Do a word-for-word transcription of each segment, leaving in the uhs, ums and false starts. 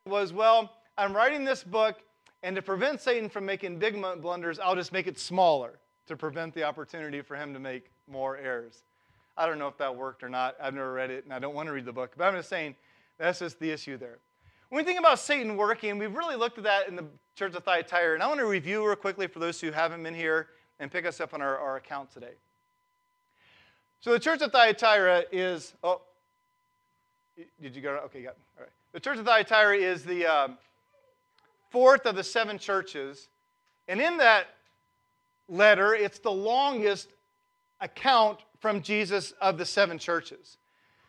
was, well, I'm writing this book, and to prevent Satan from making big blunders, I'll just make it smaller to prevent the opportunity for him to make more errors. I don't know if that worked or not. I've never read it, and I don't want to read the book. But I'm just saying that's just the issue there. When we think about Satan working, we've really looked at that in the church of Thyatira. And I want to review real quickly for those who haven't been here and pick us up on our, our account today. So the church of Thyatira is, oh, did you go? Okay, you got it. All right. The church of Thyatira is the um, fourth of the seven churches. And in that letter, it's the longest account from Jesus of the seven churches.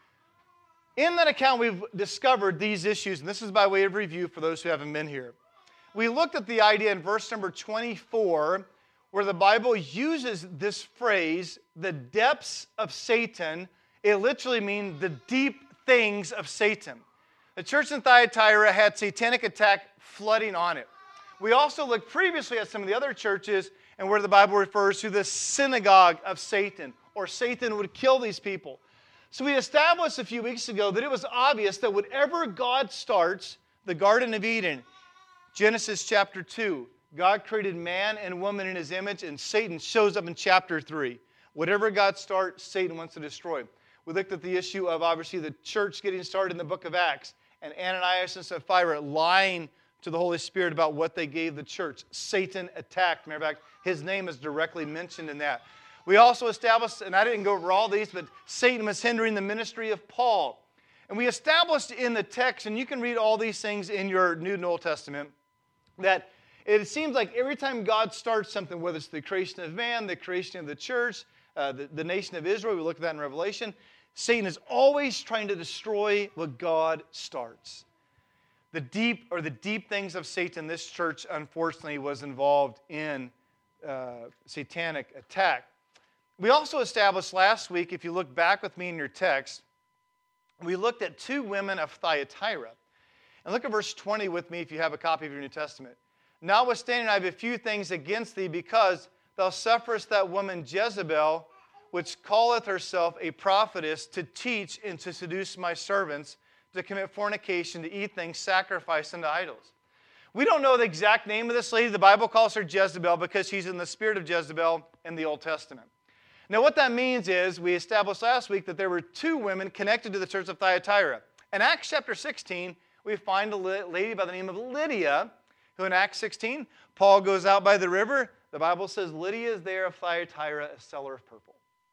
In that account, we've discovered these issues, and this is by way of review for those who haven't been here. We looked at the idea in verse number twenty-four, where the Bible uses this phrase, the depths of Satan. It literally means the deep things of Satan. The church in Thyatira had satanic attack flooding on it. We also looked previously at some of the other churches and where the Bible refers to the synagogue of Satan, or Satan would kill these people. So we established a few weeks ago that it was obvious that whatever God starts, the Garden of Eden, Genesis chapter two, God created man and woman in his image, and Satan shows up in chapter three. Whatever God starts, Satan wants to destroy. We looked at the issue of, obviously, the church getting started in the book of Acts, and Ananias and Sapphira lying to the Holy Spirit about what they gave the church. Satan attacked. Matter of fact, his name is directly mentioned in that. We also established, and I didn't go over all these, but Satan was hindering the ministry of Paul. And we established in the text, and you can read all these things in your New and Old Testament, that it seems like every time God starts something, whether it's the creation of man, the creation of the church, uh, the, the nation of Israel, we look at that in Revelation, Satan is always trying to destroy what God starts. The deep, or the deep things of Satan, this church, unfortunately, was involved in uh, satanic attack. We also established last week, if you look back with me in your text, we looked at two women of Thyatira. And look at verse twenty with me if you have a copy of your New Testament. Notwithstanding, I have a few things against thee, because thou sufferest that woman Jezebel, which calleth herself a prophetess, to teach and to seduce my servants, to commit fornication, to eat things sacrificed unto idols. We don't know the exact name of this lady. The Bible calls her Jezebel because she's in the spirit of Jezebel in the Old Testament. Now, what that means is, we established last week that there were two women connected to the church of Thyatira. In Acts chapter sixteen, we find a lady by the name of Lydia, who in Acts sixteen, Paul goes out by the river. The Bible says Lydia is there of Thyatira, a seller of purple.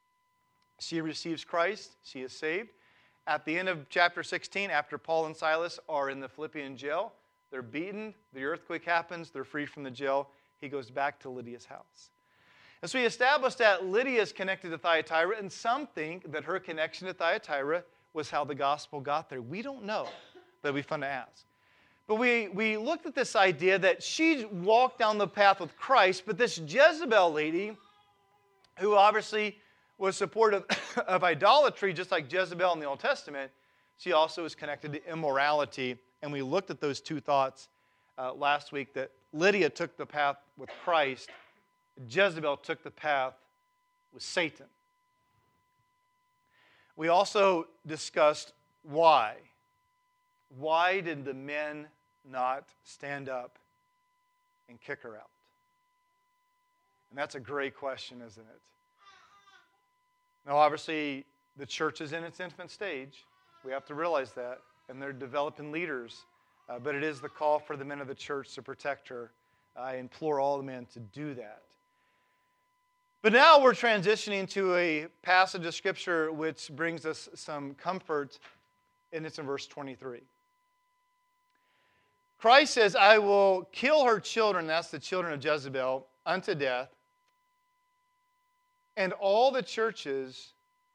She receives Christ. She is saved. At the end of chapter sixteen, after Paul and Silas are in the Philippian jail, they're beaten, the earthquake happens, they're free from the jail. He goes back to Lydia's house. And so we established that Lydia is connected to Thyatira, and some think that her connection to Thyatira was how the gospel got there. We don't know. That'd be fun to ask. But we, we looked at this idea that she walked down the path with Christ, but this Jezebel lady, who obviously was supportive of idolatry, just like Jezebel in the Old Testament, she also is connected to immorality. And we looked at those two thoughts uh, last week, that Lydia took the path with Christ, Jezebel took the path with Satan. We also discussed why. Why did the men not stand up and kick her out? And that's a great question, isn't it? Now, obviously, the church is in its infant stage. We have to realize that. And they're developing leaders. Uh, but it is the call for the men of the church to protect her. I implore all the men to do that. But now we're transitioning to a passage of Scripture which brings us some comfort, and it's in verse twenty-three. Christ says, I will kill her children, that's the children of Jezebel, unto death, and all the churches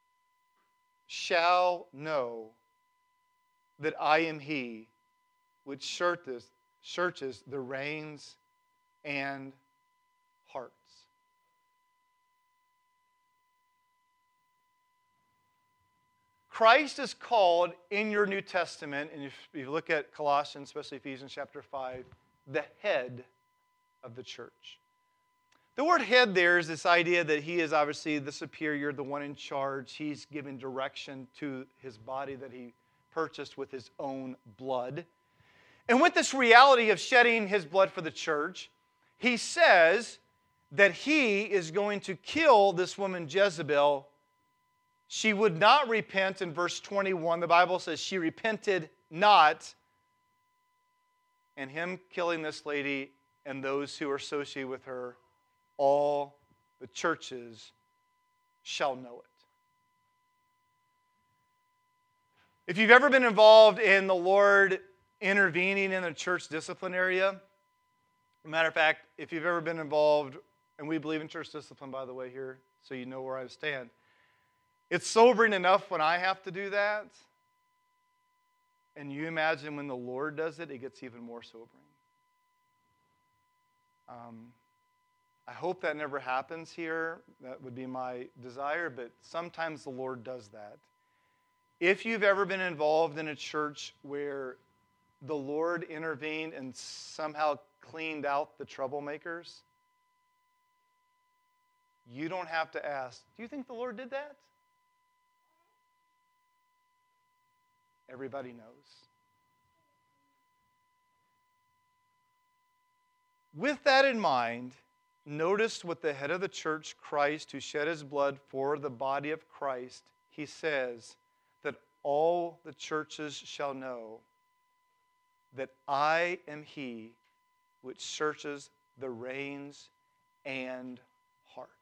shall know that I am he which searches, searches the reins and hearts. Christ is called in your New Testament, and if you look at Colossians, especially Ephesians chapter five, the head of the church. The word head there is this idea that he is obviously the superior, the one in charge. He's giving direction to his body that he purchased with his own blood. And with this reality of shedding his blood for the church, he says that he is going to kill this woman Jezebel. She would not repent in verse twenty-one. The Bible says she repented not. And him killing this lady and those who are associated with her, all the churches shall know it. If you've ever been involved in the Lord intervening in the church discipline area, matter of fact, if you've ever been involved, and we believe in church discipline, by the way, here, so you know where I stand, it's sobering enough when I have to do that. And you imagine when the Lord does it, it gets even more sobering. Um, I hope that never happens here. That would be my desire, but sometimes the Lord does that. If you've ever been involved in a church where the Lord intervened and somehow cleaned out the troublemakers, you don't have to ask, do you think the Lord did that? Everybody knows. With that in mind, notice what the head of the church, Christ, who shed his blood for the body of Christ, he says that all the churches shall know that I am he which searches the reins and hearts.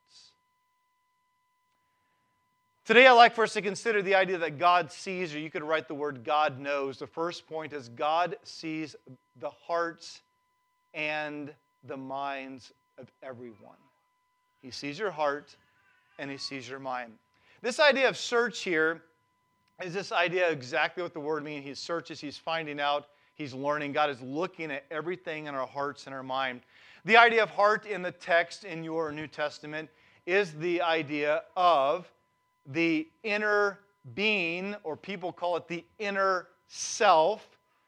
Today I'd like for us to consider the idea that God sees, or you could write the word God knows. The first point is God sees the hearts and the minds of everyone. He sees your heart and he sees your mind. This idea of search here is this idea exactly what the word means. He searches, he's finding out, he's learning. God is looking at everything in our hearts and our mind. The idea of heart in the text in your New Testament is the idea of the inner being, or people call it the inner self.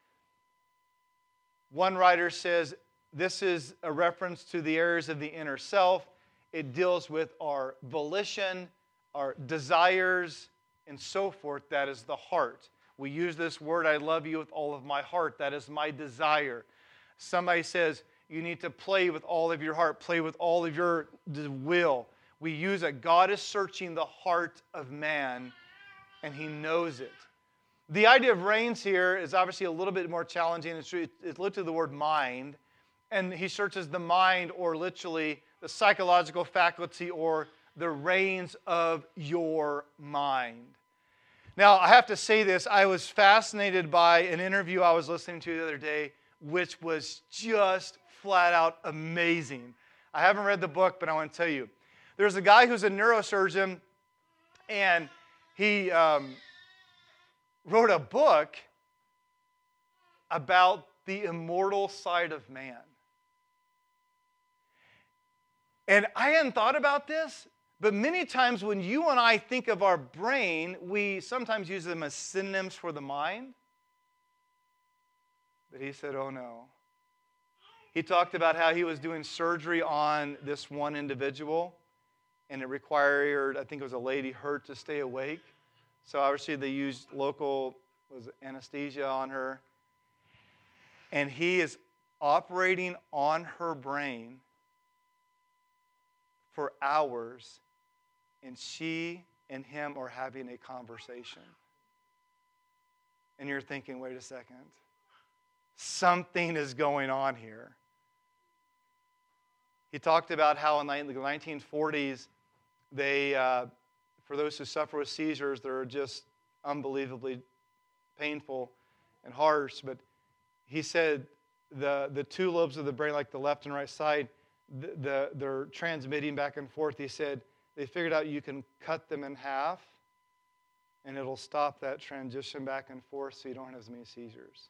One writer says this is a reference to the areas of the inner self. It deals with our volition, our desires, and so forth. That is the heart. We use this word, I love you with all of my heart. That is my desire. Somebody says, you need to play with all of your heart, play with all of your will. We use it. God is searching the heart of man, and he knows it. The idea of reins here is obviously a little bit more challenging. It's, it's literally the word mind, and he searches the mind, or literally the psychological faculty, or the reins of your mind. Now, I have to say this. I was fascinated by an interview I was listening to the other day, which was just flat out amazing. I haven't read the book, but I want to tell you. There's a guy who's a neurosurgeon, and he um, wrote a book about the immortal side of man. And I hadn't thought about this, but many times when you and I think of our brain, we sometimes use them as synonyms for the mind. But he said, oh no. He talked about how he was doing surgery on this one individual, and it required, I think it was a lady, her to stay awake. So obviously they used local was anesthesia on her. And he is operating on her brain for hours, and she and him are having a conversation. And you're thinking, wait a second. Something is going on here. He talked about how in the nineteen forties, they, uh, for those who suffer with seizures, they're just unbelievably painful and harsh. But he said the, the two lobes of the brain, like the left and right side, the, the, they're transmitting back and forth. He said they figured out you can cut them in half, and it'll stop that transition back and forth so you don't have as many seizures.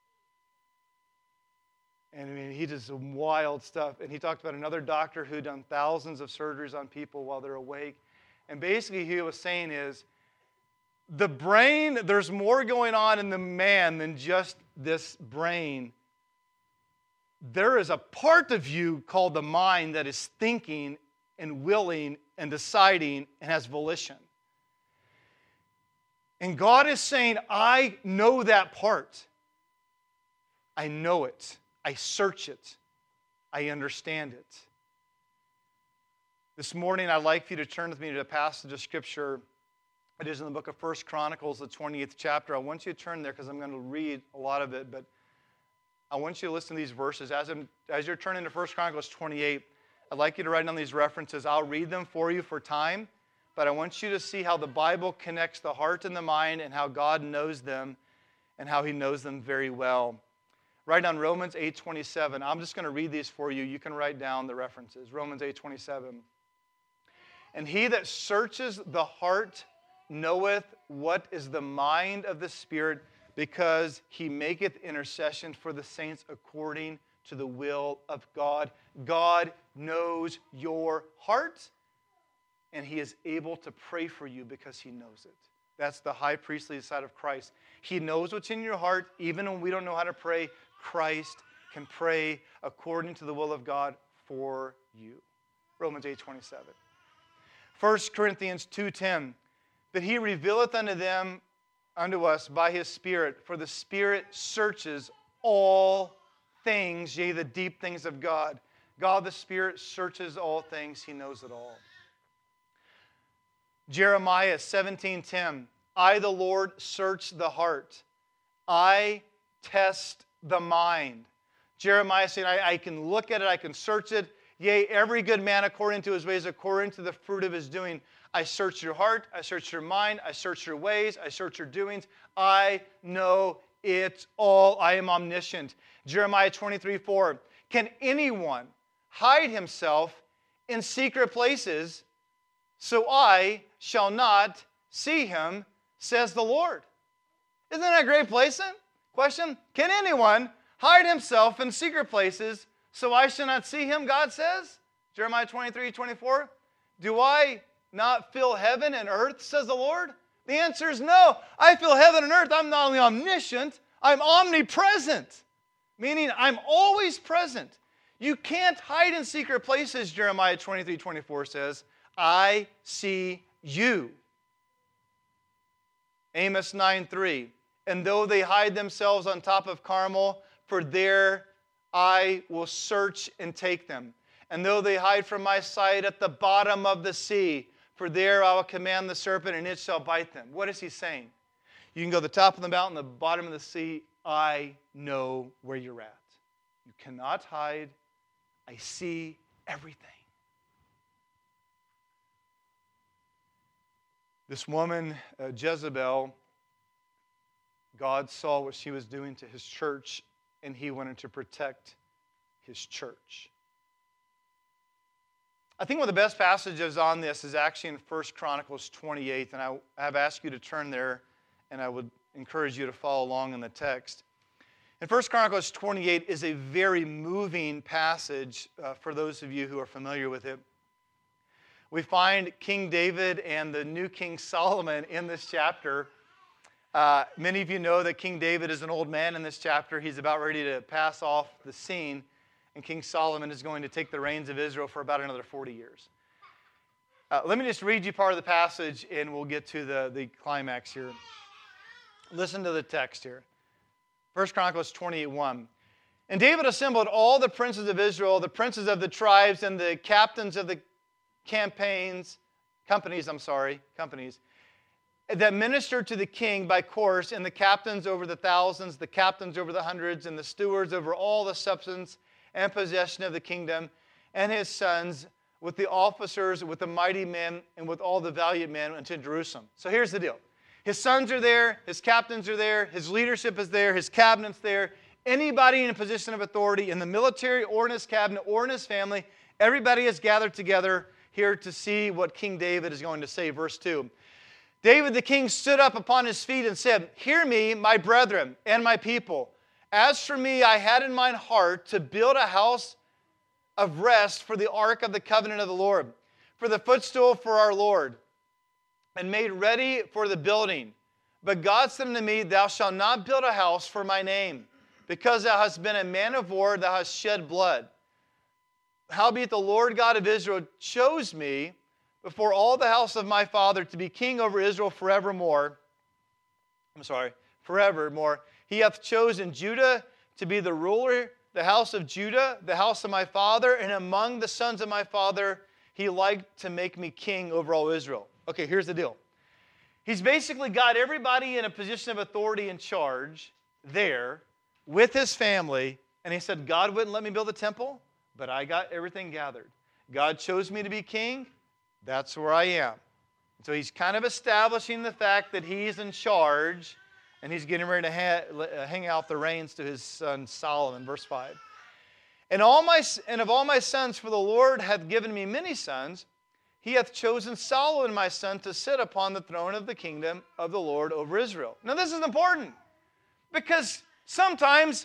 And I mean, he did some wild stuff. And he talked about another doctor who had done thousands of surgeries on people while they're awake. And basically, he was saying is, the brain, there's more going on in the man than just this brain. There is a part of you called the mind that is thinking and willing and deciding and has volition. And God is saying, I know that part. I know it. I search it. I understand it. This morning, I'd like for you to turn with me to a passage of Scripture. It is in the book of First Chronicles, the twentieth chapter. I want you to turn there because I'm going to read a lot of it, but I want you to listen to these verses. As, I'm, as you're turning to First Chronicles twenty-eight, I'd like you to write down these references. I'll read them for you for time, but I want you to see how the Bible connects the heart and the mind and how God knows them and how He knows them very well. Write down Romans eight twenty-seven. I'm just going to read these for you. You can write down the references. Romans eight twenty-seven. And he that searches the heart knoweth what is the mind of the Spirit, because he maketh intercession for the saints according to the will of God. God knows your heart, and He is able to pray for you because He knows it. That's the high priestly side of Christ. He knows what's in your heart. Even when we don't know how to pray, Christ can pray according to the will of God for you. Romans eight twenty-seven. First Corinthians two ten. But He revealeth unto them, unto us, by His Spirit. For the Spirit searches all things, yea, the deep things of God. God the Spirit searches all things. He knows it all. Jeremiah seventeen ten. I, the Lord, search the heart. I test the mind. Jeremiah saying, I, I can look at it, I can search it. Yea, every good man according to his ways, according to the fruit of his doing. I search your heart, I search your mind, I search your ways, I search your doings. I know it all. I am omniscient. Jeremiah twenty-three four. Can anyone hide himself in secret places, so I shall not see him, says the Lord? Isn't that a great place? Question? Can anyone hide himself in secret places, so I shall not see him, God says? Jeremiah twenty-three twenty-four. Do I not fill heaven and earth, says the Lord? The answer is no. I fill heaven and earth. I'm not only omniscient, I'm omnipresent, meaning I'm always present. You can't hide in secret places, Jeremiah twenty-three twenty-four says. I see you. Amos nine three. And though they hide themselves on top of Carmel, for there I will search and take them. And though they hide from my sight at the bottom of the sea, for there I will command the serpent, and it shall bite them. What is he saying? You can go to the top of the mountain, the bottom of the sea. I know where you're at. You cannot hide. I see everything. This woman, uh, Jezebel, God saw what she was doing to His church, and He wanted to protect His church. I think one of the best passages on this is actually in First Chronicles twenty-eight, and I have asked you to turn there, and I would encourage you to follow along in the text. And First Chronicles twenty-eight is a very moving passage uh, for those of you who are familiar with it. We find King David and the new King Solomon in this chapter. Uh, many of you know that King David is an old man in this chapter. He's about ready to pass off the scene, and King Solomon is going to take the reins of Israel for about another forty years. Uh, let me just read you part of the passage, and we'll get to the, the climax here. Listen to the text here. First Chronicles twenty-eight one. And David assembled all the princes of Israel, the princes of the tribes, and the captains of the campaigns, companies, I'm sorry, companies, that ministered to the king by course, and the captains over the thousands, the captains over the hundreds, and the stewards over all the substance and possession of the kingdom, and his sons, with the officers, with the mighty men, and with all the valiant men, unto Jerusalem. So here's the deal. His sons are there, his captains are there, his leadership is there, his cabinet's there. Anybody in a position of authority in the military or in his cabinet or in his family, everybody is gathered together here to see what King David is going to say. Verse two. David the king stood up upon his feet and said, Hear me, my brethren, and my people. As for me, I had in mine heart to build a house of rest for the ark of the covenant of the Lord, for the footstool for our Lord, and made ready for the building. But God said unto me, Thou shalt not build a house for my name, because thou hast been a man of war, thou hast shed blood. Howbeit the Lord God of Israel chose me before all the house of my father to be king over Israel forevermore. I'm sorry, forevermore. He hath chosen Judah to be the ruler, the house of Judah, the house of my father, and among the sons of my father, he liked to make me king over all Israel. Okay, here's the deal. He's basically got everybody in a position of authority and charge there with his family, and he said, God wouldn't let me build a temple, but I got everything gathered. God chose me to be king. That's where I am. So he's kind of establishing the fact that he's in charge, and he's getting ready to ha- hang out the reins to his son Solomon. Verse five. And all my and of all my sons, for the Lord hath given me many sons, he hath chosen Solomon my son to sit upon the throne of the kingdom of the Lord over Israel. Now this is important, because sometimes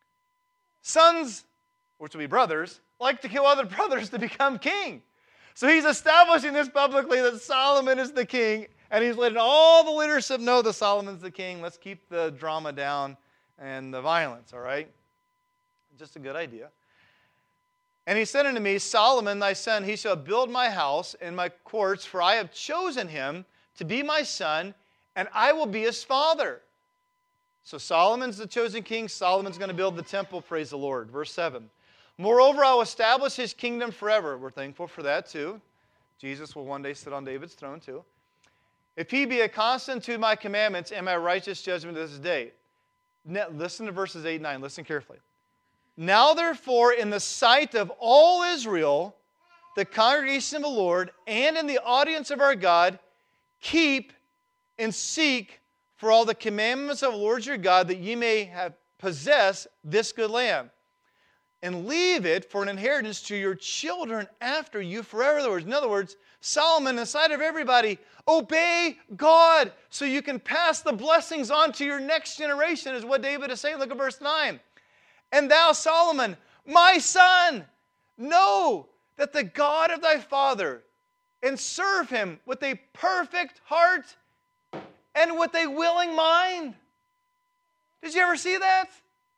sons, which would be brothers, like to kill other brothers to become king. So he's establishing this publicly that Solomon is the king, and he's letting all the leadership know that Solomon's the king. Let's keep the drama down and the violence, all right? Just a good idea. And he said unto me, Solomon thy son, he shall build my house and my courts, for I have chosen him to be my son, and I will be his father. So Solomon's the chosen king. Solomon's going to build the temple, praise the Lord. Verse seven. Moreover, I will establish his kingdom forever. We're thankful for that too. Jesus will one day sit on David's throne too. If he be a constant to my commandments and my righteous judgment this day. Now, listen to verses eight and nine. Listen carefully. Now therefore, in the sight of all Israel, the congregation of the Lord, and in the audience of our God, keep and seek for all the commandments of the Lord your God, that ye may have possess this good land, and leave it for an inheritance to your children after you forever. In other words, in other words, Solomon, in the sight of everybody, obey God so you can pass the blessings on to your next generation, is what David is saying. Look at verse nine. And thou, Solomon, my son, know that the God of thy father, and serve him with a perfect heart and with a willing mind. Did you ever see that?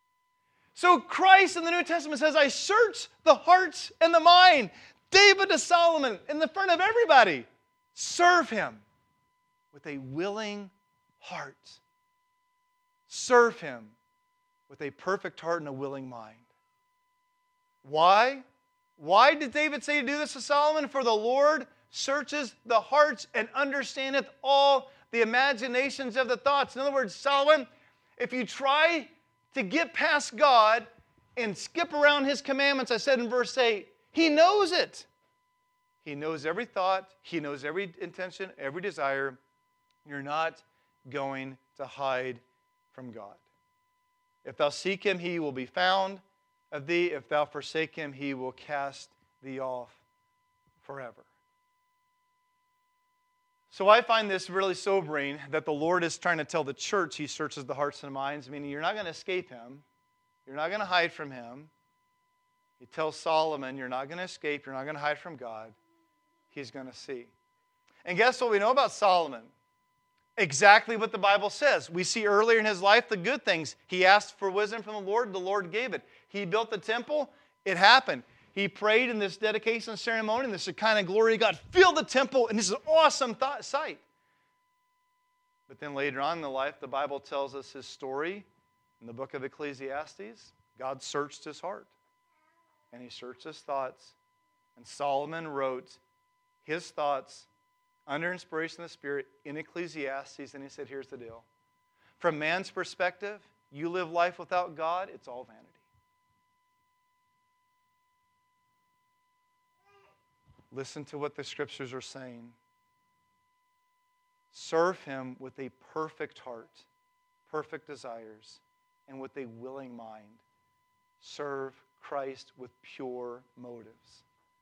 So Christ in the New Testament says, I search the hearts and the mind. David to Solomon, in the front of everybody, serve him with a willing heart. Serve him with a perfect heart and a willing mind. Why? Why did David say to do this to Solomon? For the Lord searches the hearts and understandeth all the imaginations of the thoughts. In other words, Solomon, if you try to get past God and skip around his commandments, I said in verse eight, he knows it. He knows every thought. He knows every intention, every desire. You're not going to hide from God. If thou seek him, he will be found of thee. If thou forsake him, he will cast thee off forever. So I find this really sobering that the Lord is trying to tell the church he searches the hearts and minds, meaning you're not going to escape him. You're not going to hide from him. He tells Solomon, you're not going to escape. You're not going to hide from God. He's going to see. And guess what we know about Solomon? Exactly what the Bible says. We see earlier in his life the good things. He asked for wisdom from the Lord. The Lord gave it. He built the temple. It happened. He prayed in this dedication ceremony, and the Shekinah glory of God filled the temple, and this is an awesome thought, sight. But then later on in the life, the Bible tells us his story in the book of Ecclesiastes. God searched his heart, and he searched his thoughts, and Solomon wrote his thoughts under inspiration of the Spirit in Ecclesiastes, and he said, here's the deal. From man's perspective, you live life without God, it's all vanity. Listen to what the Scriptures are saying. Serve him with a perfect heart, perfect desires, and with a willing mind. Serve Christ with pure motives.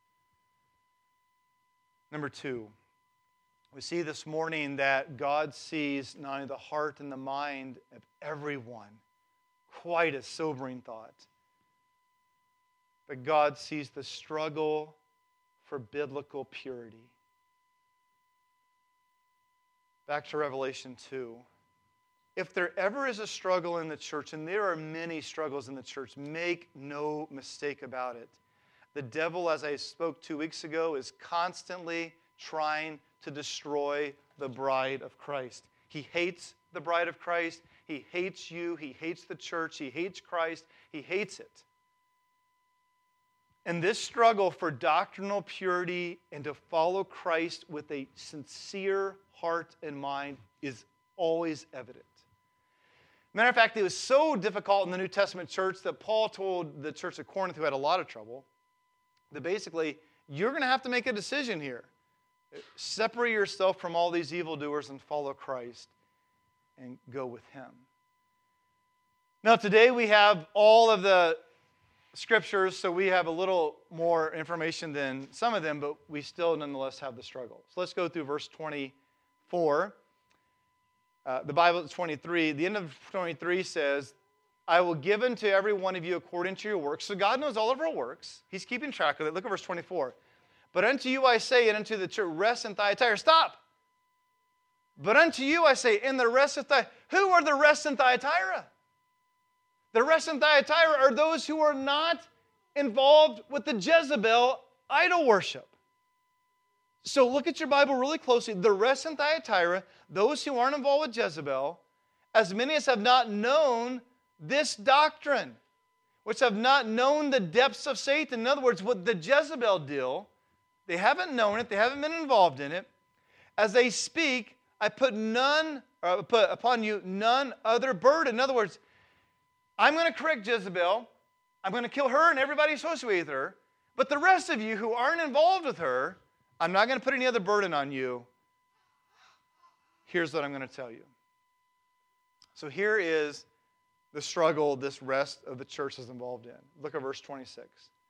Number two, we see this morning that God sees not only the heart and the mind of everyone. Quite a sobering thought. But God sees the struggle for biblical purity. Back to Revelation two. If there ever is a struggle in the church, and there are many struggles in the church, make no mistake about it. The devil, as I spoke two weeks ago, is constantly trying to destroy the bride of Christ. He hates the bride of Christ. He hates you. He hates the church. He hates Christ. He hates it. And this struggle for doctrinal purity and to follow Christ with a sincere heart and mind is always evident. Matter of fact, it was so difficult in the New Testament church that Paul told the church of Corinth, who had a lot of trouble, that basically, you're going to have to make a decision here. Separate yourself from all these evildoers and follow Christ and go with Him. Now, today we have all of the Scriptures, so we have a little more information than some of them, but we still nonetheless have the struggle. So let's go through verse twenty-four. Uh, the Bible is twenty-three. The end of twenty-three says, I will give unto every one of you according to your works. So God knows all of our works. He's keeping track of it. Look at verse twenty-four. But unto you I say, and unto the church, rest in Thyatira. Stop. But unto you I say, in the rest of Thyatira. Who are the rest in Thyatira? The rest in Thyatira are those who are not involved with the Jezebel idol worship. So look at your Bible really closely. The rest in Thyatira, those who aren't involved with Jezebel, as many as have not known this doctrine, which have not known the depths of Satan. In other words, what the Jezebel deal, they haven't known it, they haven't been involved in it. As they speak, I put none, or put upon you none other burden. In other words, I'm going to correct Jezebel. I'm going to kill her and everybody associated with her. But the rest of you who aren't involved with her, I'm not going to put any other burden on you. Here's what I'm going to tell you. So here is the struggle this rest of the church is involved in. Look at verse twenty-six.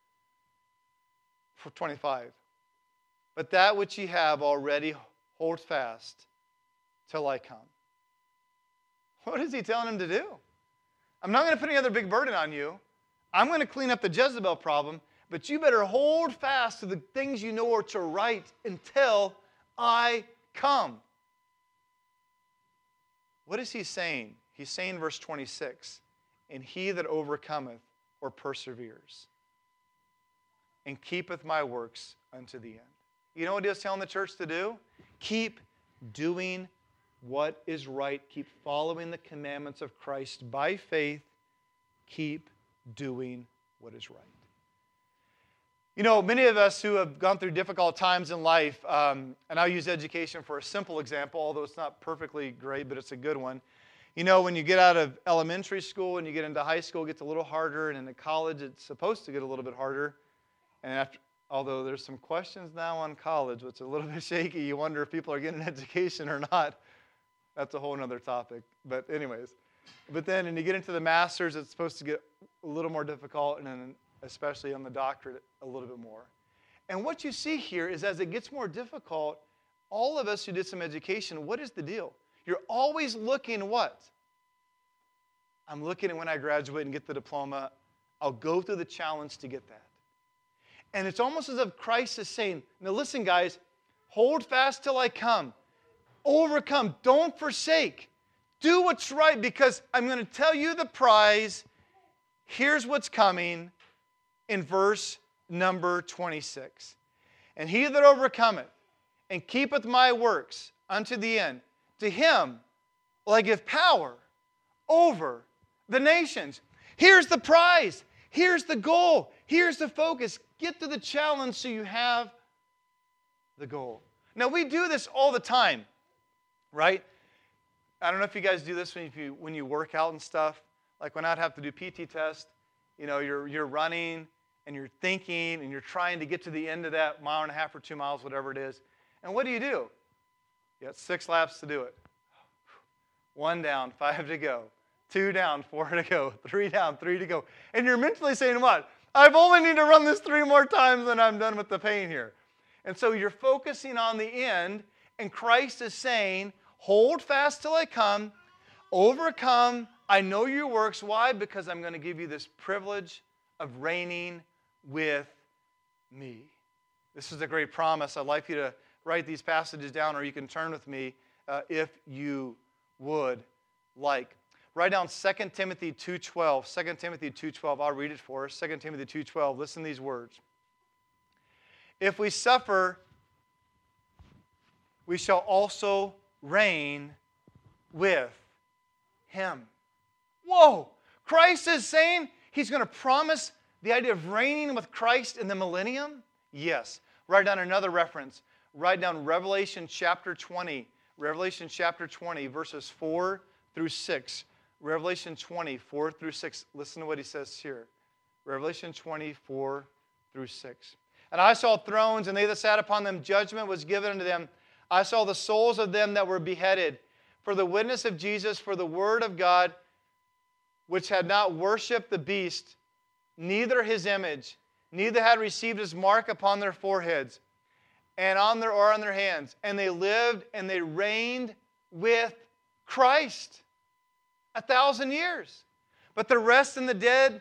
For twenty-five. But that which ye have already hold fast till I come. What is he telling him to do? I'm not going to put any other big burden on you. I'm going to clean up the Jezebel problem, but you better hold fast to the things you know are to right until I come. What is he saying? He's saying, verse twenty-six, and he that overcometh or perseveres and keepeth my works unto the end. You know what he was telling the church to do? Keep doing what is right. Keep following the commandments of Christ by faith. Keep doing what is right. You know, many of us who have gone through difficult times in life, um, and I'll use education for a simple example, although it's not perfectly great, but it's a good one. You know, when you get out of elementary school and you get into high school, it gets a little harder, and into college, it's supposed to get a little bit harder. And after, although there's some questions now on college, which is a little bit shaky, you wonder if people are getting an education or not. That's a whole other topic. But anyways, but then when you get into the masters, it's supposed to get a little more difficult, and then especially on the doctorate, a little bit more. And what you see here is as it gets more difficult, all of us who did some education, what is the deal? You're always looking what? I'm looking at when I graduate and get the diploma. I'll go through the challenge to get that. And it's almost as if Christ is saying, now listen, guys, hold fast till I come. Overcome. Don't forsake. Do what's right, because I'm going to tell you the prize. Here's what's coming in verse number twenty-six. And he that overcometh and keepeth my works unto the end, to him will I give power over the nations. Here's the prize. Here's the goal. Here's the focus. Get to the challenge so you have the goal. Now, we do this all the time, right? I don't know if you guys do this when you, when you work out and stuff. Like when I'd have to do P T test, you know, you're, you're running and you're thinking and you're trying to get to the end of that mile and a half or two miles, whatever it is. And what do you do? You got six laps to do it. One down, five to go. Two down, four to go. Three down, three to go. And you're mentally saying what? I've only need to run this three more times and I'm done with the pain here. And so you're focusing on the end, and Christ is saying, hold fast till I come, overcome. I know your works. Why? Because I'm going to give you this privilege of reigning with me. This is a great promise. I'd like you to write these passages down, or you can turn with me uh, if you would like. Write down Second Timothy two twelve. Second Timothy two twelve. I'll read it for us. Second Timothy two twelve. Listen to these words. If we suffer, we shall also reign with him. Whoa! Christ is saying he's going to promise the idea of reigning with Christ in the millennium? Yes. Write down another reference. Write down Revelation chapter twenty. Revelation chapter twenty, verses four through six. Revelation twenty, four through six. Listen to what he says here. Revelation twenty, four through six. And I saw thrones, and they that sat upon them, judgment was given unto them. I saw the souls of them that were beheaded for the witness of Jesus, for the word of God, which had not worshipped the beast, neither his image, neither had received his mark upon their foreheads, and on their or on their hands. And they lived and they reigned with Christ a thousand years. But the rest and the dead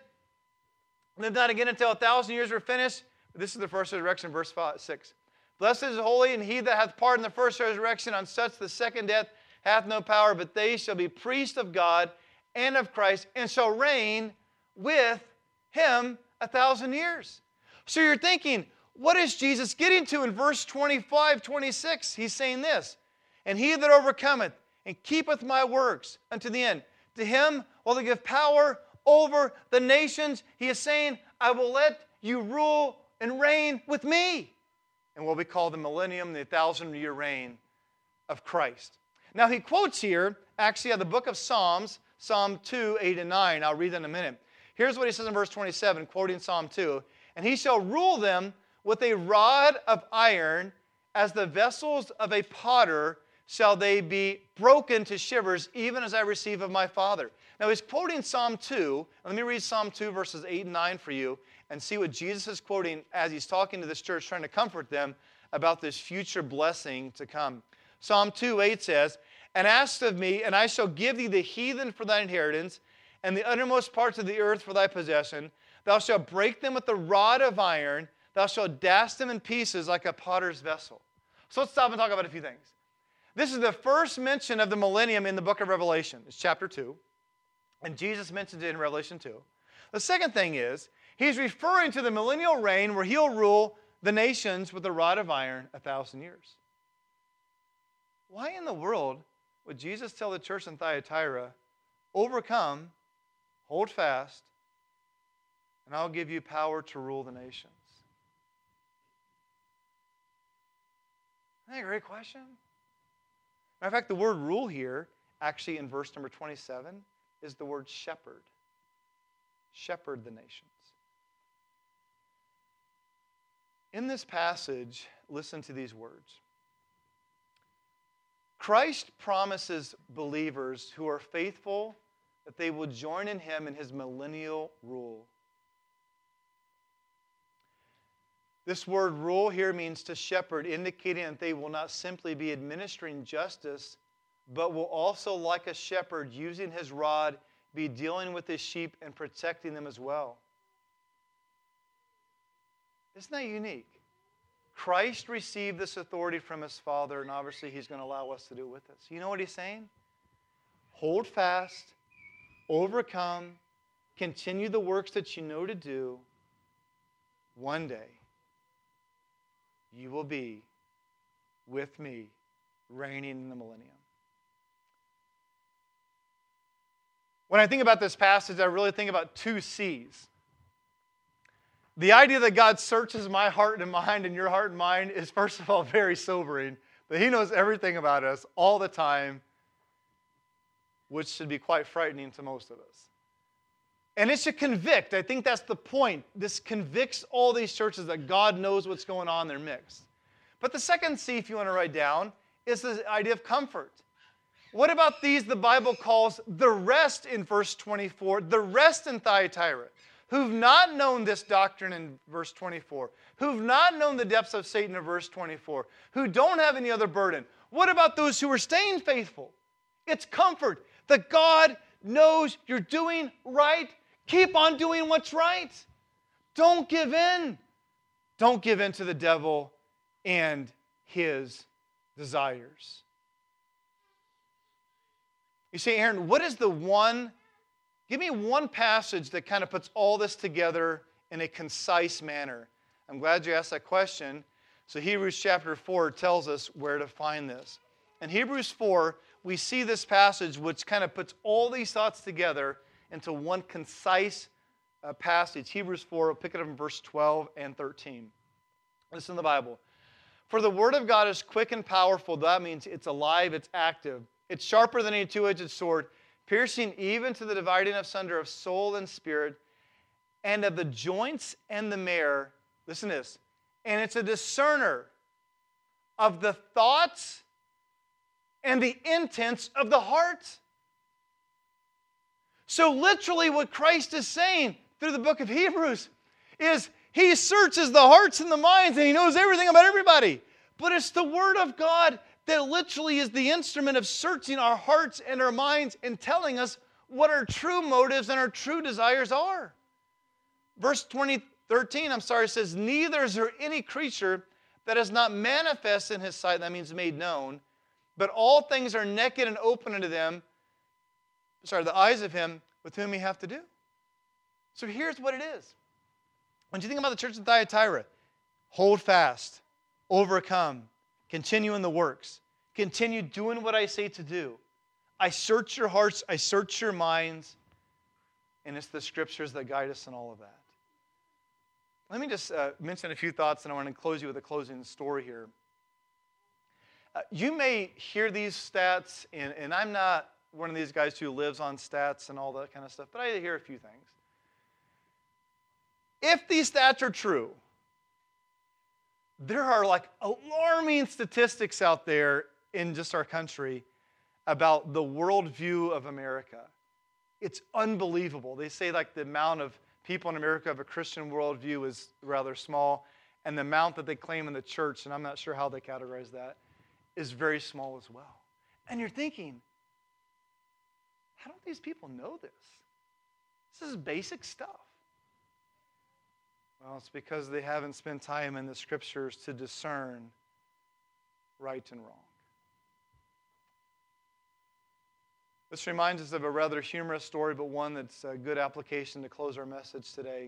lived not again until a thousand years were finished. This is the first resurrection, verse five, six. Blessed is the holy, and he that hath part in the first resurrection. On such the second death hath no power, but they shall be priests of God and of Christ, and shall reign with him a thousand years. So you're thinking, what is Jesus getting to in verse twenty-five, twenty-six? He's saying this, and he that overcometh and keepeth my works unto the end, to him will I give power over the nations. He is saying, I will let you rule and reign with me. And what we call the millennium, the thousand-year reign of Christ. Now he quotes here, actually, out of the book of Psalms, Psalm two, eight, and nine. I'll read that in a minute. Here's what he says in verse twenty-seven, quoting Psalm two. And he shall rule them with a rod of iron, as the vessels of a potter shall they be broken to shivers, even as I receive of my Father. Now he's quoting Psalm two. Let me read Psalm two, verses eight and nine for you, and see what Jesus is quoting as he's talking to this church, trying to comfort them about this future blessing to come. Psalm two, eight says, And ask of me, and I shall give thee the heathen for thine inheritance, and the uttermost parts of the earth for thy possession. Thou shalt break them with the rod of iron. Thou shalt dash them in pieces like a potter's vessel. So let's stop and talk about a few things. This is the first mention of the millennium in the book of Revelation. It's chapter two. And Jesus mentions it in Revelation two. The second thing is, he's referring to the millennial reign where he'll rule the nations with a rod of iron a thousand years. Why in the world would Jesus tell the church in Thyatira, overcome, hold fast, and I'll give you power to rule the nations? Isn't that a great question? Matter of fact, the word rule here, actually in verse number twenty-seven, is the word shepherd. Shepherd the nations. In this passage, listen to these words. Christ promises believers who are faithful that they will join in him in his millennial rule. This word rule here means to shepherd, indicating that they will not simply be administering justice, but will also, like a shepherd, using his rod, be dealing with his sheep and protecting them as well. Isn't that unique? Christ received this authority from his Father, and obviously he's going to allow us to do it with us. You know what he's saying? Hold fast, overcome, continue the works that you know to do. One day, you will be with me, reigning in the millennium. When I think about this passage, I really think about two C's. The idea that God searches my heart and mind and your heart and mind is, first of all, very sobering. That he knows everything about us all the time, which should be quite frightening to most of us. And it should convict. I think that's the point. This convicts all these churches that God knows what's going on in their midst. But the second C, if you want to write down, is the idea of comfort. What about these the Bible calls the rest in verse twenty-four, the rest in Thyatira, who've not known this doctrine in verse twenty-four, who've not known the depths of Satan in verse twenty-four, who don't have any other burden? What about those who are staying faithful? It's comfort that God knows you're doing right. Keep on doing what's right. Don't give in. Don't give in to the devil and his desires. You say, Aaron, what is the one, give me one passage that kind of puts all this together in a concise manner. I'm glad you asked that question. So Hebrews chapter four tells us where to find this. In Hebrews four, we see this passage which kind of puts all these thoughts together into one concise uh, passage. Hebrews four, we'll pick it up in verse twelve and thirteen. Listen to the Bible. For the word of God is quick and powerful. That means it's alive, it's active. It's sharper than any two-edged sword, piercing even to the dividing asunder of soul and spirit, and of the joints and the marrow. Listen to this. And it's a discerner of the thoughts and the intents of the heart. So literally what Christ is saying through the book of Hebrews is He searches the hearts and the minds, and He knows everything about everybody. But it's the Word of God that literally is the instrument of searching our hearts and our minds and telling us what our true motives and our true desires are. Verse twenty, thirteen, I'm sorry, says, neither is there any creature that is not manifest in His sight, that means made known, but all things are naked and open unto them, sorry, the eyes of Him with whom He hath to do. So here's what it is. When you think about the church in Thyatira, hold fast, overcome, continue in the works, continue doing what I say to do. I search your hearts, I search your minds, and it's the Scriptures that guide us in all of that. Let me just uh, mention a few thoughts, and I want to close you with a closing story here. Uh, you may hear these stats, and, and I'm not one of these guys who lives on stats and all that kind of stuff, but I hear a few things. If these stats are true, there are like alarming statistics out there in just our country about the worldview of America. It's unbelievable. They say like the amount of people in America of a Christian worldview is rather small, and the amount that they claim in the church, and I'm not sure how they categorize that, is very small as well. And you're thinking, how don't these people know this? This is basic stuff. Well, it's because they haven't spent time in the Scriptures to discern right and wrong. This reminds us of a rather humorous story, but one that's a good application to close our message today.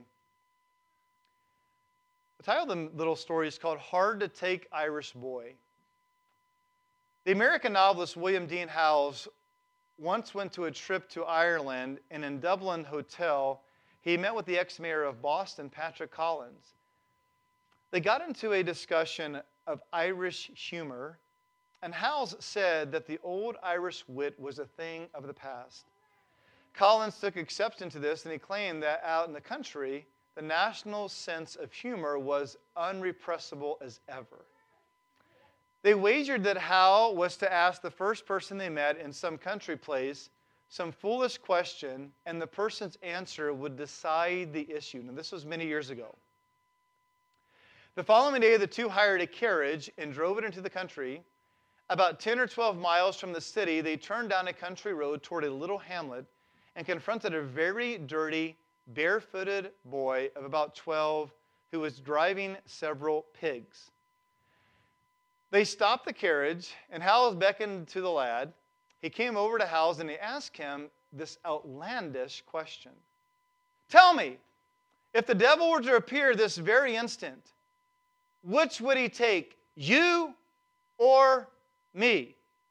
The title of the little story is called Hard to Take Irish Boy. The American novelist William Dean Howells once went to a trip to Ireland, and in Dublin Hotel, he met with the ex-mayor of Boston, Patrick Collins. They got into a discussion of Irish humor, and Howells said that the old Irish wit was a thing of the past. Collins took exception to this, and he claimed that out in the country, the national sense of humor was unrepressible as ever. They wagered that Howell was to ask the first person they met in some country place some foolish question, and the person's answer would decide the issue. Now, this was many years ago. The following day, the two hired a carriage and drove it into the country. About ten or twelve miles from the city, they turned down a country road toward a little hamlet and confronted a very dirty, barefooted boy of about twelve who was driving several pigs. They stopped the carriage, and Howells beckoned to the lad. He came over to Howells and he asked him this outlandish question. Tell me, if the devil were to appear this very instant, which would he take, you or me?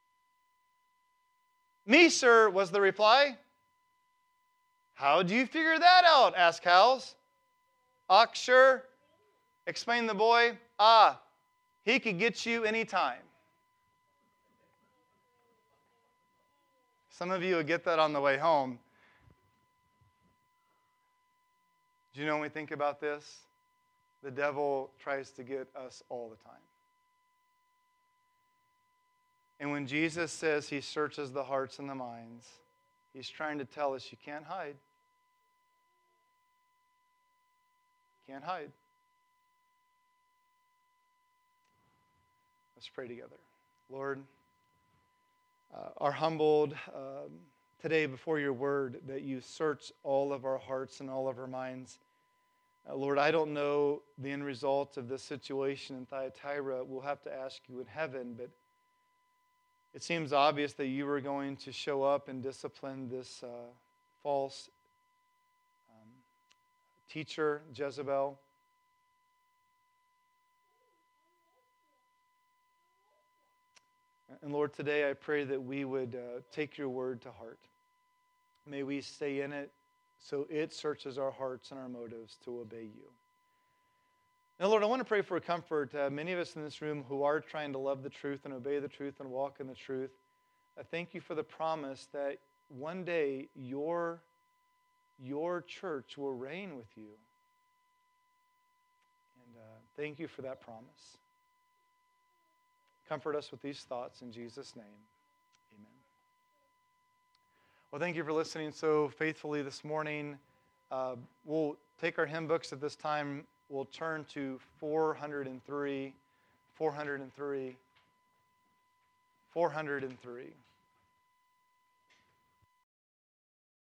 Me, sir, was the reply. How do you figure that out? Asked Howells. Och, sure, explained the boy. Ah, he could get you anytime. Some of you will get that on the way home. Do you know when we think about this? The devil tries to get us all the time. And when Jesus says He searches the hearts and the minds, He's trying to tell us you can't hide. Can't hide. Let's pray together. Lord, Uh, are humbled um, today before your word that you search all of our hearts and all of our minds. Uh, Lord, I don't know the end result of this situation in Thyatira. We'll have to ask you in heaven, but it seems obvious that you were going to show up and discipline this uh, false um, teacher, Jezebel. And Lord, today I pray that we would uh, take your word to heart. May we stay in it so it searches our hearts and our motives to obey you. Now, Lord, I want to pray for comfort. Uh, many of us in this room who are trying to love the truth and obey the truth and walk in the truth, I thank you for the promise that one day your, your church will reign with you. And uh, thank you for that promise. Comfort us with these thoughts in Jesus' name. Amen. Well, thank you for listening so faithfully this morning. Uh, we'll take our hymn books at this time. We'll turn to four hundred three, four hundred three, four hundred three.